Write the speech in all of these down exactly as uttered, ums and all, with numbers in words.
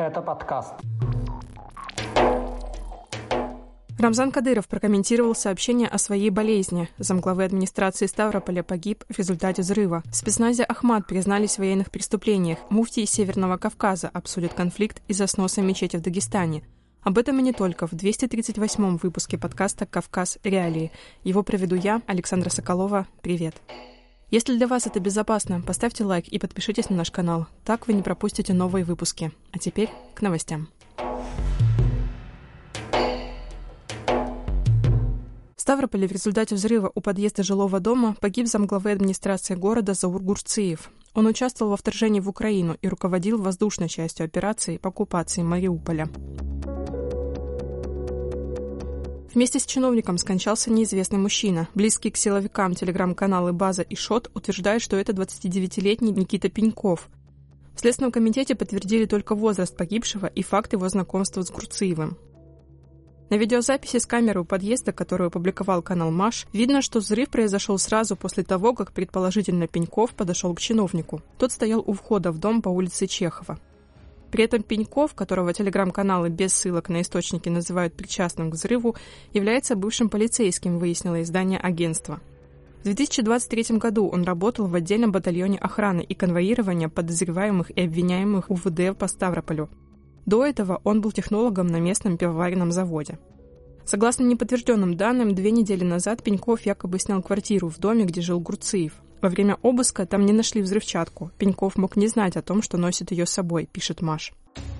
Это подкаст. Рамзан Кадыров прокомментировал сообщение о своей болезни. Замглавы администрации Ставрополя погиб в результате взрыва. В спецназе Ахмат признались в военных преступлениях. Муфтий Северного Кавказа обсудит конфликт из-за сноса мечети в Дагестане. Об этом и не только в двести тридцать восьмом выпуске подкаста «Кавказ. Реалии». Его проведу я, Александра Соколова. Привет. Если для вас это безопасно, поставьте лайк и подпишитесь на наш канал. Так вы не пропустите новые выпуски. А теперь к новостям. В Ставрополе в результате взрыва у подъезда жилого дома погиб замглавы администрации города Заур Гурциев. Он участвовал во вторжении в Украину и руководил воздушной частью операции по оккупации Мариуполя. Вместе с чиновником скончался неизвестный мужчина. Близкий к силовикам телеграм-каналы «База» и «Шот» утверждают, что это двадцатидевятилетний Никита Пеньков. В Следственном комитете подтвердили только возраст погибшего и факт его знакомства с Гурциевым. На видеозаписи с камеры у подъезда, которую опубликовал канал МАШ, видно, что взрыв произошел сразу после того, как предположительно Пеньков подошел к чиновнику. Тот стоял у входа в дом по улице Чехова. При этом Пеньков, которого телеграм-каналы без ссылок на источники называют причастным к взрыву, является бывшим полицейским, выяснило издание агентства. В две тысячи двадцать третьем году он работал в отдельном батальоне охраны и конвоирования подозреваемых и обвиняемых УВД по Ставрополю. До этого он был технологом на местном пивоваренном заводе. Согласно неподтвержденным данным, две недели назад Пеньков якобы снял квартиру в доме, где жил Гурциев. Во время обыска там не нашли взрывчатку. Пеньков мог не знать о том, что носит ее с собой, пишет МАШ.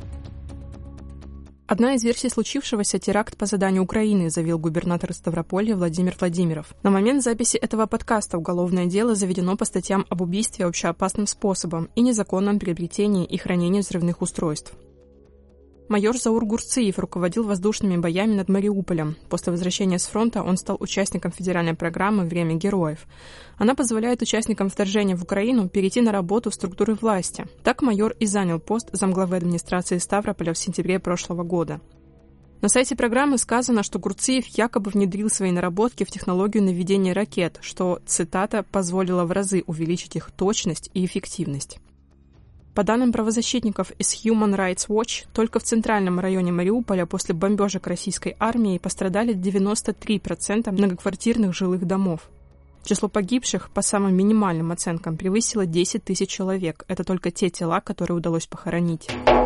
Одна из версий случившегося – теракт по заданию Украины, заявил губернатор Ставрополья Владимир Владимиров. На момент записи этого подкаста уголовное дело заведено по статьям об убийстве общеопасным способом и незаконном приобретении и хранении взрывных устройств. Майор Заур Гурциев руководил воздушными боями над Мариуполем. После возвращения с фронта он стал участником федеральной программы «Время героев». Она позволяет участникам вторжения в Украину перейти на работу в структуры власти. Так майор и занял пост замглавы администрации Ставрополя в сентябре прошлого года. На сайте программы сказано, что Гурциев якобы внедрил свои наработки в технологию наведения ракет, что, цитата, «позволило в разы увеличить их точность и эффективность». По данным правозащитников из Human Rights Watch, только в центральном районе Мариуполя после бомбежек российской армии пострадали девяносто три процента многоквартирных жилых домов. Число погибших, по самым минимальным оценкам, превысило десять тысяч человек. Это только те тела, которые удалось похоронить.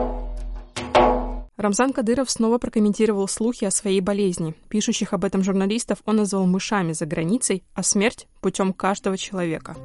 Рамзан Кадыров снова прокомментировал слухи о своей болезни. Пишущих об этом журналистов он назвал мышами за границей, а смерть – путем каждого человека.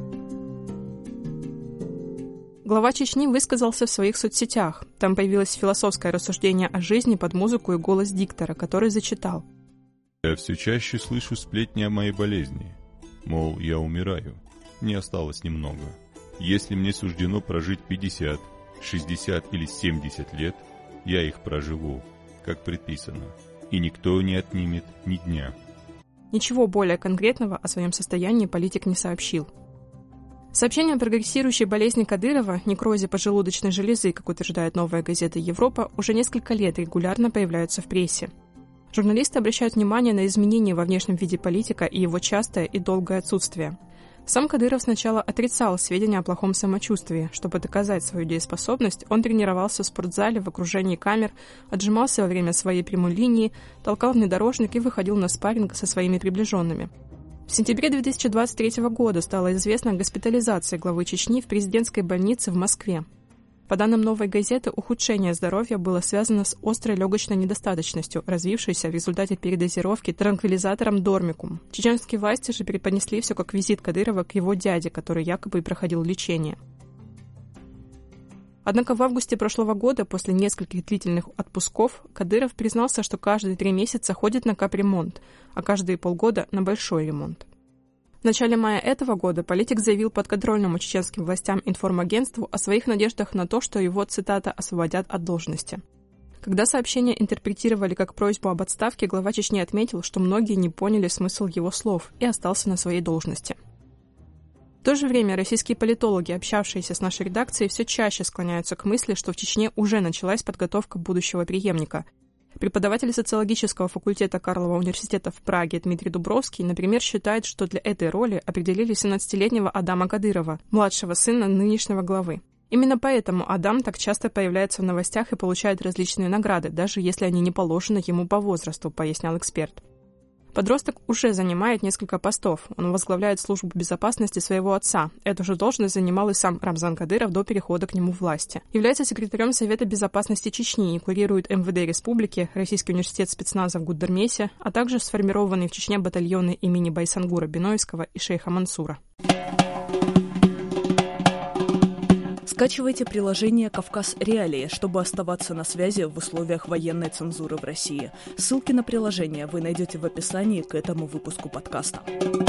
Глава Чечни высказался в своих соцсетях. Там появилось философское рассуждение о жизни под музыку и голос диктора, который зачитал. «Я все чаще слышу сплетни о моей болезни. Мол, я умираю. Мне осталось немного. Если мне суждено прожить пятьдесят, шестьдесят или семьдесят лет, я их проживу, как предписано. И никто не отнимет ни дня». Ничего более конкретного о своем состоянии политик не сообщил. Сообщения о прогрессирующей болезни Кадырова, некрозе поджелудочной железы, как утверждает «Новая газета Европа», уже несколько лет регулярно появляются в прессе. Журналисты обращают внимание на изменения во внешнем виде политика и его частое и долгое отсутствие. Сам Кадыров сначала отрицал сведения о плохом самочувствии. Чтобы доказать свою дееспособность, он тренировался в спортзале в окружении камер, отжимался во время своей прямой линии, толкал внедорожник и выходил на спарринг со своими приближенными. В сентябре две тысячи двадцать третьего года стало известно о госпитализации главы Чечни в президентской больнице в Москве. По данным «Новой газеты», ухудшение здоровья было связано с острой легочной недостаточностью, развившейся в результате передозировки транквилизатором Дормикум. Чеченские власти же преподнесли все как визит Кадырова к его дяде, который якобы и проходил лечение. Однако в августе прошлого года, после нескольких длительных отпусков, Кадыров признался, что каждые три месяца ходит на капремонт, а каждые полгода на большой ремонт. В начале мая этого года политик заявил подконтрольному чеченским властям информагентству о своих надеждах на то, что его, цитата, «освободят от должности». Когда сообщение интерпретировали как просьбу об отставке, глава Чечни отметил, что многие не поняли смысл его слов и остался на своей должности. В то же время российские политологи, общавшиеся с нашей редакцией, все чаще склоняются к мысли, что в Чечне уже началась подготовка будущего преемника. Преподаватель социологического факультета Карлова университета в Праге Дмитрий Дубровский, например, считает, что для этой роли определили семнадцатилетнего Адама Кадырова, младшего сына нынешнего главы. Именно поэтому Адам так часто появляется в новостях и получает различные награды, даже если они не положены ему по возрасту, пояснял эксперт. Подросток уже занимает несколько постов. Он возглавляет службу безопасности своего отца. Эту же должность занимал и сам Рамзан Кадыров до перехода к нему власти. Является секретарем Совета безопасности Чечни и курирует эм вэ дэ республики, Российский университет спецназа в Гудермесе, а также сформированные в Чечне батальоны имени Байсангура Биноевского и шейха Мансура. Скачивайте приложение «Кавказ Реалии», чтобы оставаться на связи в условиях военной цензуры в России. Ссылки на приложение вы найдете в описании к этому выпуску подкаста.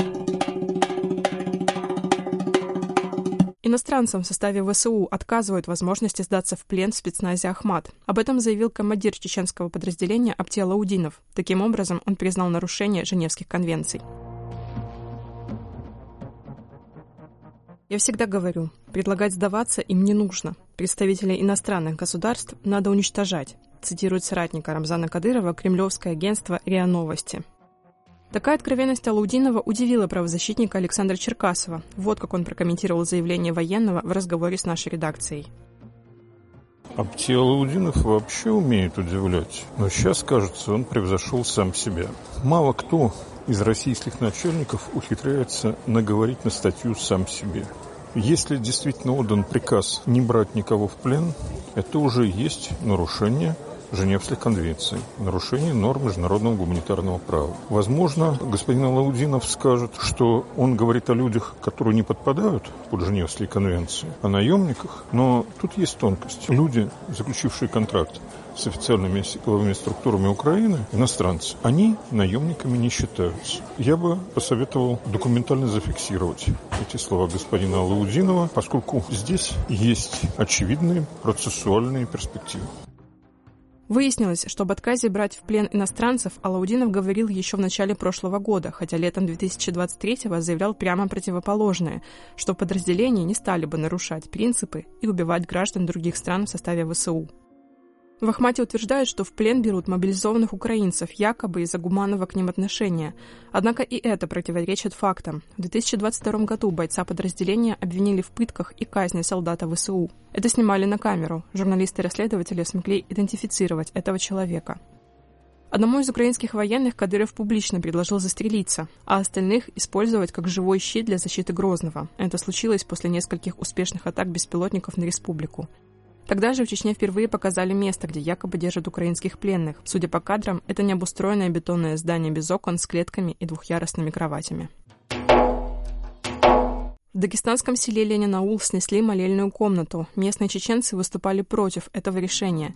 Иностранцам в составе вэ эс у отказывают возможности сдаться в плен в спецназе «Ахмат». Об этом заявил командир чеченского подразделения Апти Алаудинов. Таким образом, он признал нарушение Женевских конвенций. Я всегда говорю, предлагать сдаваться им не нужно. Представителей иностранных государств надо уничтожать, цитирует соратника Рамзана Кадырова кремлевское агентство РИА Новости. Такая откровенность Алаудинова удивила правозащитника Александра Черкасова. Вот как он прокомментировал заявление военного в разговоре с нашей редакцией. Апти Алаудинов вообще умеет удивлять, но сейчас, кажется, он превзошел сам себя. Мало кто из российских начальников ухитряется наговорить на статью сам себе. Если действительно отдан приказ не брать никого в плен, это уже есть нарушение Женевских конвенций, нарушение норм международного гуманитарного права. Возможно, господин Алаудинов скажет, что он говорит о людях, которые не подпадают под Женевские конвенции, о наемниках, но тут есть тонкость. Люди, заключившие контракт с официальными силовыми структурами Украины, иностранцы, они наемниками не считаются. Я бы посоветовал документально зафиксировать эти слова господина Алаудинова, поскольку здесь есть очевидные процессуальные перспективы. Выяснилось, что об отказе брать в плен иностранцев Алаудинов говорил еще в начале прошлого года, хотя летом две тысячи двадцать третьего заявлял прямо противоположное, что подразделения не стали бы нарушать принципы и убивать граждан других стран в составе вэ эс у. В Ахмате утверждают, что в плен берут мобилизованных украинцев, якобы из-за гуманного к ним отношения. Однако и это противоречит фактам. В две тысячи двадцать втором году бойца подразделения обвинили в пытках и казни солдата вэ эс у. Это снимали на камеру. Журналисты-расследователи смогли идентифицировать этого человека. Одному из украинских военных Кадыров публично предложил застрелиться, а остальных использовать как живой щит для защиты Грозного. Это случилось после нескольких успешных атак беспилотников на республику. Тогда же в Чечне впервые показали место, где якобы держат украинских пленных. Судя по кадрам, это необустроенное бетонное здание без окон с клетками и двухъярусными кроватями. В дагестанском селе Ленин-Аул снесли молельную комнату. Местные чеченцы выступали против этого решения.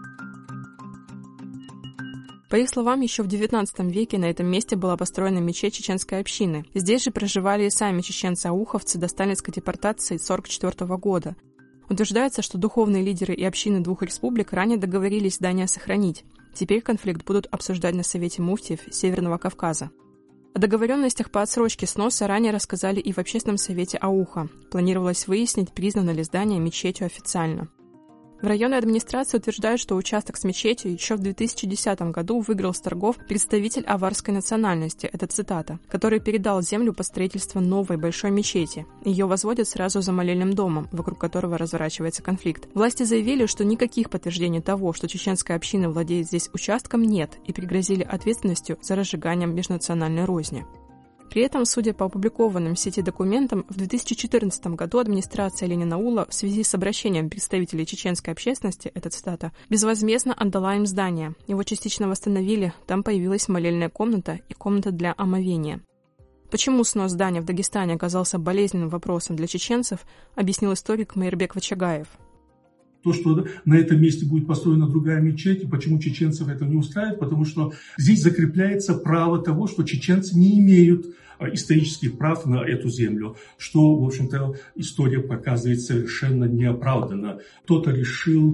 По их словам, еще в девятнадцатом веке на этом месте была построена мечеть чеченской общины. Здесь же проживали и сами чеченцы-ауховцы до сталинской депортации сорок четвёртого года. Утверждается, что духовные лидеры и общины двух республик ранее договорились здание сохранить. Теперь конфликт будут обсуждать на Совете муфтиев Северного Кавказа. О договоренностях по отсрочке сноса ранее рассказали и в Общественном совете Ауха. Планировалось выяснить, признано ли здание мечетью официально. В районной администрации утверждают, что участок с мечетью еще в две тысячи десятом году выиграл с торгов представитель аварской национальности, это цитата, который передал землю под строительство новой большой мечети. Ее возводят сразу за молельным домом, вокруг которого разворачивается конфликт. Власти заявили, что никаких подтверждений того, что чеченская община владеет здесь участком, нет, и пригрозили ответственностью за разжиганием межнациональной розни. При этом, судя по опубликованным в сети документам, в две тысячи четырнадцатом году администрация Ленин-Аула в связи с обращением представителей чеченской общественности, это цитата, безвозмездно отдала им здание. Его частично восстановили, там появилась молельная комната и комната для омовения. Почему снос здания в Дагестане оказался болезненным вопросом для чеченцев, объяснил историк Мейрбек Вачагаев. То, что на этом месте будет построена другая мечеть, и почему чеченцев это не устраивает, потому что здесь закрепляется право того, что чеченцы не имеют исторических прав на эту землю, что, в общем-то, история показывает совершенно неоправданно. Кто-то решил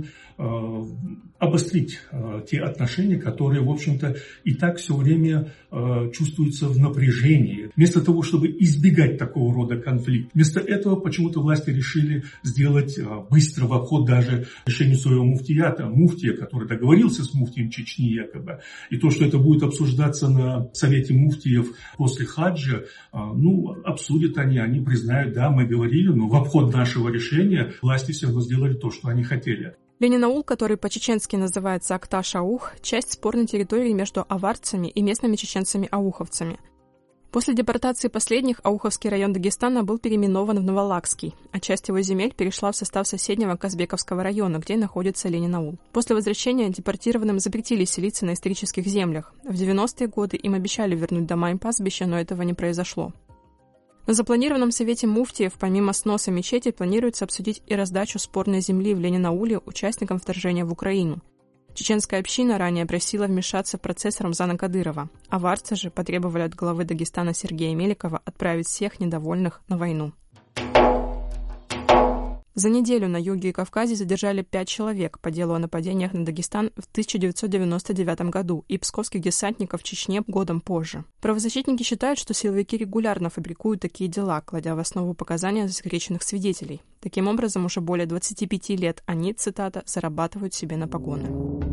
обострить те отношения, которые, в общем-то, и так все время чувствуются в напряжении. Вместо того, чтобы избегать такого рода конфликта, вместо этого почему-то власти решили сделать быстро в обход даже решению своего муфтията, муфтия, который договорился с муфтием Чечни якобы. И то, что это будет обсуждаться на Совете муфтиев после хаджа, ну, обсудят они, они признают, да, мы говорили, но в обход нашего решения власти все равно сделали то, что они хотели. Ленин-аул, который по-чеченски называется Акташ-Аух, часть спорной территории между аварцами и местными чеченцами-ауховцами. После депортации последних Ауховский район Дагестана был переименован в Новолакский, а часть его земель перешла в состав соседнего Казбековского района, где находится Ленин-аул. После возвращения депортированным запретили селиться на исторических землях. В девяностые годы им обещали вернуть дома и пастбища, но этого не произошло. На запланированном совете муфтиев, помимо сноса мечети, планируется обсудить и раздачу спорной земли в Ленин-ауле участникам вторжения в Украину. Чеченская община ранее просила вмешаться в процесс Рамзана Кадырова, а варцы же потребовали от главы Дагестана Сергея Меликова отправить всех недовольных на войну. За неделю на юге и Кавказе задержали пять человек по делу о нападениях на Дагестан в тысяча девятьсот девяносто девятом году и псковских десантников в Чечне годом позже. Правозащитники считают, что силовики регулярно фабрикуют такие дела, кладя в основу показания засекреченных свидетелей. Таким образом, уже более двадцати пяти лет они, цитата, «зарабатывают себе на погоны».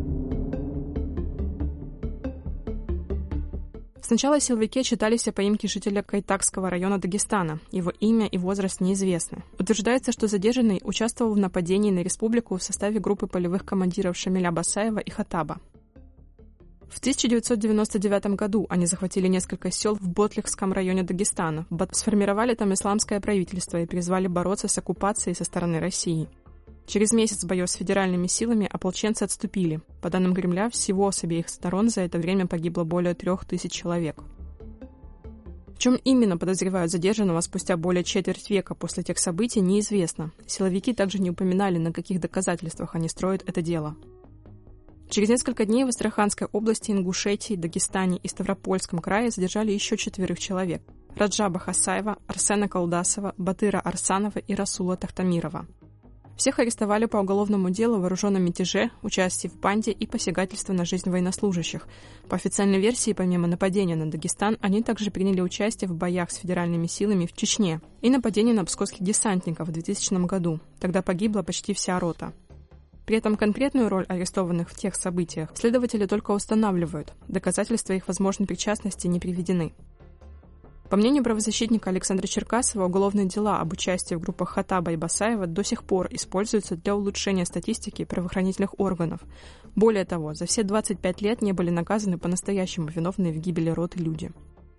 Сначала силовики отчитались о поимке жителя Кайтакского района Дагестана. Его имя и возраст неизвестны. Утверждается, что задержанный участвовал в нападении на республику в составе группы полевых командиров Шамиля Басаева и Хатаба. В тысяча девятьсот девяносто девятом году они захватили несколько сел в Ботлихском районе Дагестана, сформировали там исламское правительство и призвали бороться с оккупацией со стороны России. Через месяц боев с федеральными силами ополченцы отступили. По данным Кремля, всего с обеих сторон за это время погибло более трех тысяч человек. В чем именно подозревают задержанного спустя более четверть века после тех событий, неизвестно. Силовики также не упоминали, на каких доказательствах они строят это дело. Через несколько дней в Астраханской области, Ингушетии, Дагестане и Ставропольском крае задержали еще четверых человек – Раджаба Хасаева, Арсена Колдасова, Батыра Арсанова и Расула Тахтамирова. Всех арестовали по уголовному делу о вооруженном мятеже, участии в банде и посягательстве на жизнь военнослужащих. По официальной версии, помимо нападения на Дагестан, они также приняли участие в боях с федеральными силами в Чечне и нападении на псковских десантников в двухтысячном году. Тогда погибла почти вся рота. При этом конкретную роль арестованных в тех событиях следователи только устанавливают. Доказательства их возможной причастности не приведены. По мнению правозащитника Александра Черкасова, уголовные дела об участии в группах Хатаба и Басаева до сих пор используются для улучшения статистики правоохранительных органов. Более того, за все двадцать пять лет не были наказаны по-настоящему виновные в гибели роты люди.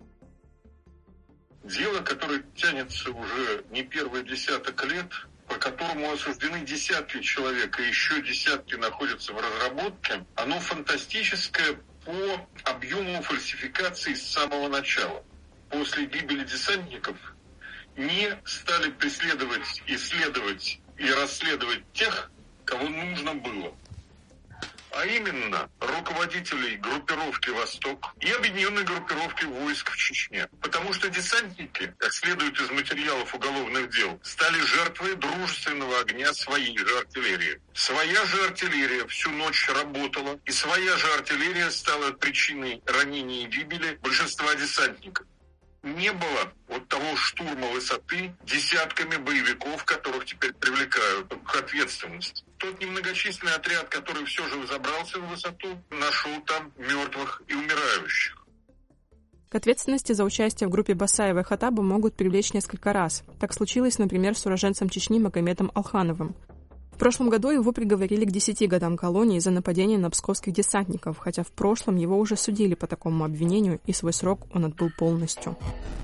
Дело, которое тянется уже не первый десяток лет, по которому осуждены десятки человек, и еще десятки находятся в разработке, оно фантастическое по объему фальсификации с самого начала. После гибели десантников не стали преследовать, исследовать и расследовать тех, кого нужно было. А именно руководителей группировки «Восток» и объединенной группировки войск в Чечне. Потому что десантники, как следует из материалов уголовных дел, стали жертвой дружественного огня своей же артиллерии. Своя же артиллерия всю ночь работала, и своя же артиллерия стала причиной ранения и гибели большинства десантников. Не было вот того штурма высоты десятками боевиков, которых теперь привлекают к ответственности. Тот немногочисленный отряд, который все же взобрался в высоту, нашел там мертвых и умирающих. К ответственности за участие в группе Басаева и Хатаба могут привлечь несколько раз. Так случилось, например, с уроженцем Чечни Магометом Алхановым. В прошлом году его приговорили к десяти годам колонии за нападение на псковских десантников, хотя в прошлом его уже судили по такому обвинению, и свой срок он отбыл полностью.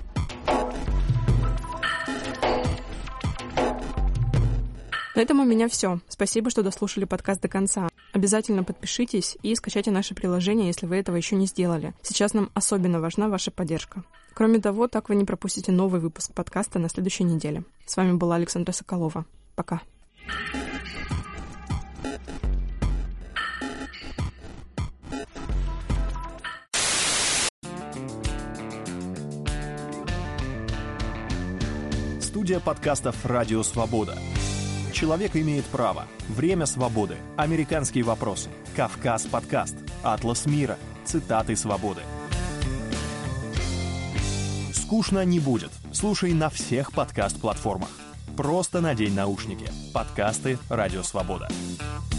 На этом у меня все. Спасибо, что дослушали подкаст до конца. Обязательно подпишитесь и скачайте наше приложение, если вы этого еще не сделали. Сейчас нам особенно важна ваша поддержка. Кроме того, так вы не пропустите новый выпуск подкаста на следующей неделе. С вами была Александра Соколова. Пока. Студия подкастов «Радио Свобода». Человек имеет право. Время свободы. Американские вопросы. Кавказ подкаст. Атлас мира. Цитаты свободы. Скучно не будет. Слушай на всех подкаст-платформах. Просто надень наушники. Подкасты «Радио Свобода».